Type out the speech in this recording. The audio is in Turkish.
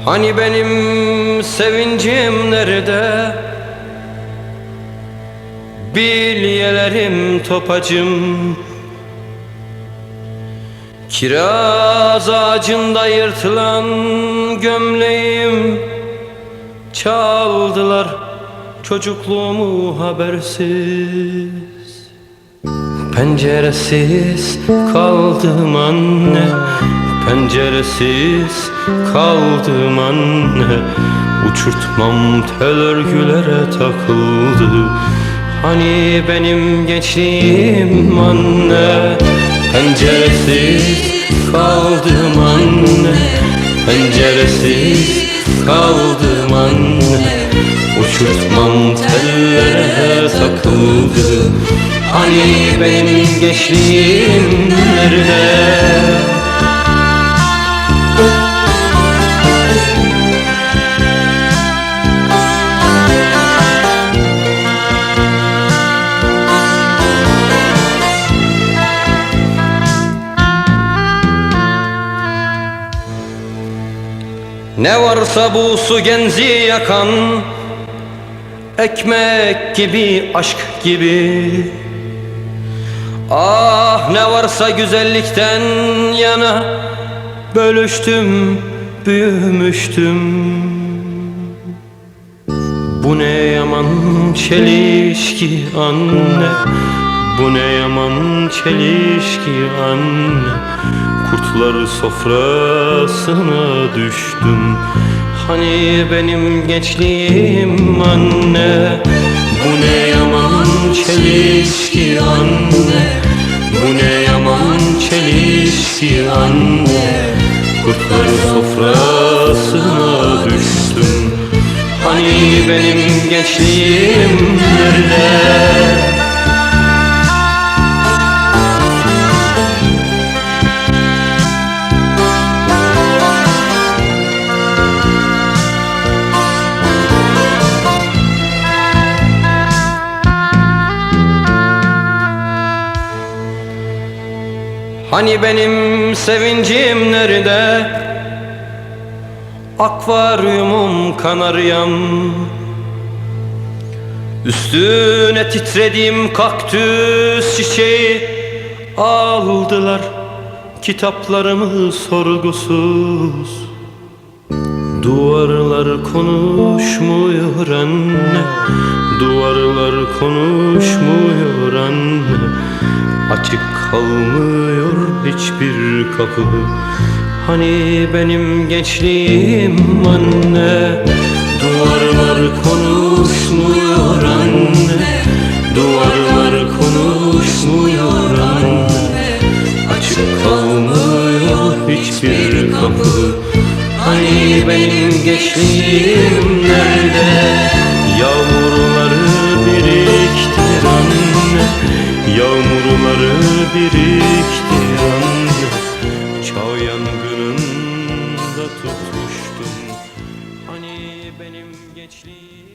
Hani benim sevincim nerede? Bilyelerim topacım, kiraz ağacında yırtılan gömleğim. Çaldılar çocukluğumu habersiz. Penceresiz kaldım anne, penceresiz kaldım anne. Uçurtmam tel örgülere takıldı. Hani benim gençliğim anne. Penceresiz kaldım anne, penceresiz kaldım anne. Uçurtmam tellere takıldı. Hani benim gençliğim nerede? Ne varsa bu su genzi yakan, ekmek gibi, aşk gibi. Ah ne varsa güzellikten yana, bölüştüm, büyümüştüm. Bu ne yaman çelişki anne, bu ne yaman çelişki anne. Kurtlar sofrasına düştüm. Hani benim gençliğim anne. Bu ne yaman çelişki anne, bu ne yaman çelişki anne. Kurtlar sofrasına düştüm. Hani benim gençliğim nerede? Hani benim sevincim nerede? Akvaryumum kanaryam, üstüne titrediğim kaktüs çiçeği. Aldılar kitaplarımı sorgusuz. Duvarlar konuşmuyor anne, duvarlar konuşmuyor anne. Açık kalmıyor hiçbir kapı. Hani benim gençliğim anne. Duvarlar konuşmuyor anne, duvarlar konuşmuyor anne. Açık kalmıyor hiçbir kapı. Hani benim gençliğim nerede? Yağmurları biriktir anne, yağmurları biriktir anne. Çağ yangınında tutmuştum. Hani benim gençliğim